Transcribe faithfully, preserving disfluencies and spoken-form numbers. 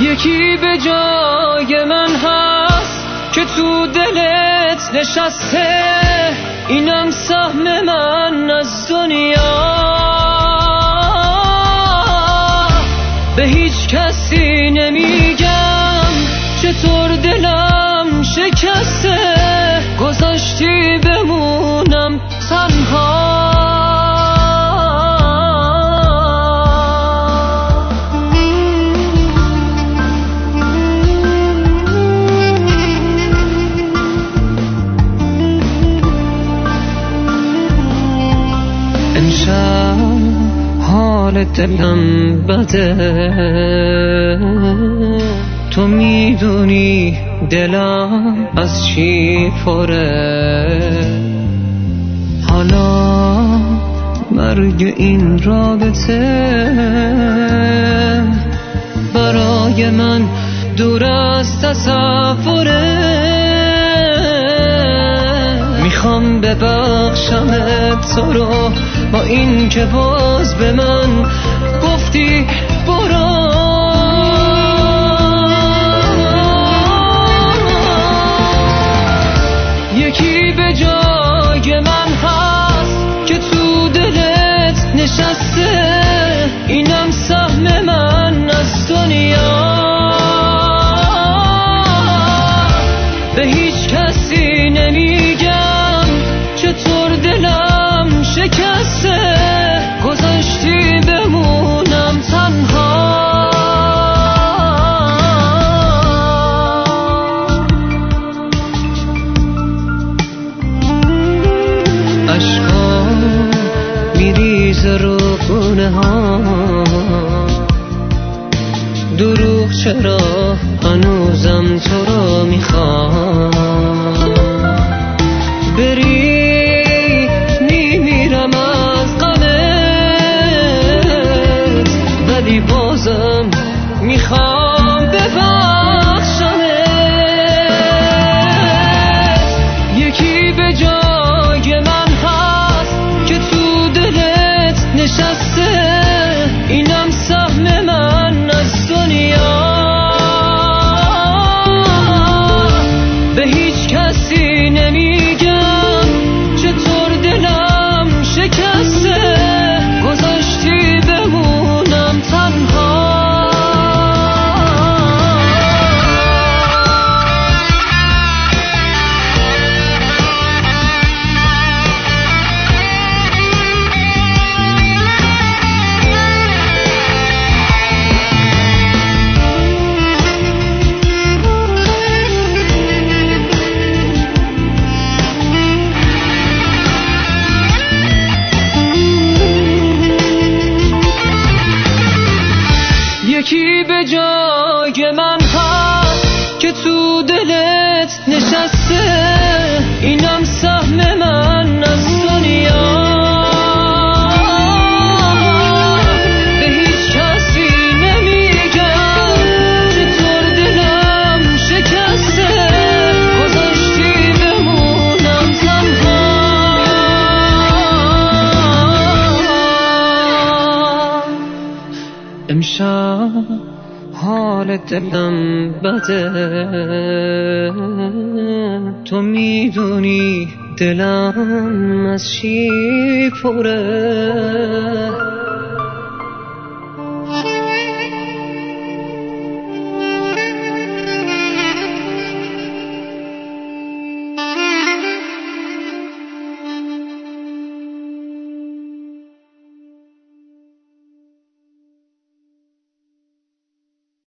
یکی به جای من هست که تو دلت نشسته، اینم سهم من از دنیا. به هیچ کسی نمیگم چطور دلم شکسته، گذاشتی بمونم تنها. امشب حال دلم بده، تو میدونی دلم از چی پره. حالا مرگ این رابطه برای من دور از تصوره. میخوام ببخشمت تو رو با این که باز به من گفتی برو. یکی به جای من هست که تو دلت نشسته، اینم سهم من از دنیا. به هیچ کسی نمیگم چطور دلم شکسته، گذاشتی بمونم تنها. عشقا میریزه رو گونه ها، دروغ چرا هنوزم تو رو میخوام. بری میمیرم از غمت، ولی بازم میخوام ببخشمت. یکی به جای من هست که تو دلت نشسته، اینم سهم من از دنیا. به هیچ کسی نمیگم چطور دلم شکسته، گذاشتی بمونم تنها. یکی به جای من هست که تو دلت نشسته، اینم سهم من از دنیا. به هیچ کسی نمیگم چطور دلم شکسته، گذاشتی بمونم تنها. امشب حال دلم بده، تو میدونی دلم از چی پره.